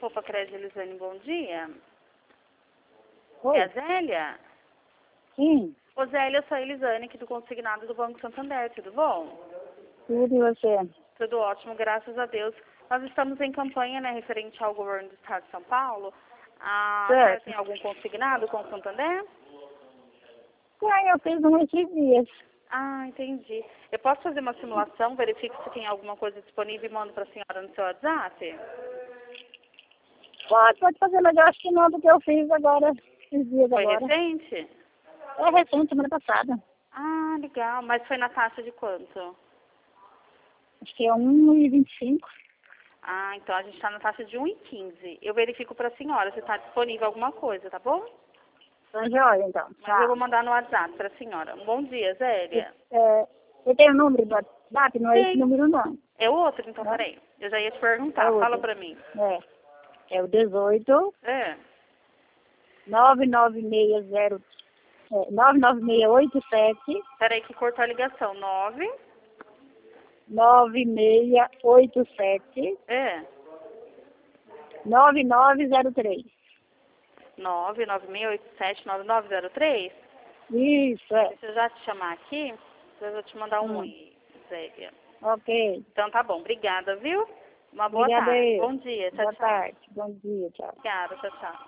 Copa Crédito, Elisane, bom dia. Oi. É a Zélia? Sim, Ô Zélia, eu sou a Elisane aqui do Consignado do Banco Santander, tudo bom? tudo e você? Tudo ótimo, graças a Deus. Nós estamos em campanha, né, referente ao governo do Estado de São Paulo. A senhora Certo. tem algum consignado com o Santander? Eu fiz um esses dias. Ah, entendi. Eu posso fazer uma simulação, verifico se tem alguma coisa disponível e mando para a senhora no seu WhatsApp? Pode fazer, mas eu acho que não do que eu fiz agora, esses dias Foi agora. recente? É recente, semana passada. Ah, legal. Mas foi na taxa de quanto? Acho que é 1,25. Ah, então a gente está na taxa de 1,15. Eu verifico para a senhora se está disponível alguma coisa, tá bom? Tá joia, então. Mas eu vou mandar no WhatsApp para a senhora. Um bom dia, Zélia. Você tem o número do WhatsApp? Não é esse Tem. número, não. É outro, então, Não? peraí. Eu já ia te É perguntar. outro. Fala para mim. É o 18 É. 99687 Peraí que cortou a ligação. 9687 É. 9903. 996879903. Isso, é. Deixa eu já te chamar aqui. Eu vou te mandar um oi, Zélia. Ok. Então tá bom. Obrigada, viu? Uma boa Obrigada tarde. aí. Bom dia. Tchau, Boa tchau. tarde. Bom dia, tchau. Obrigada. Tchau, tchau.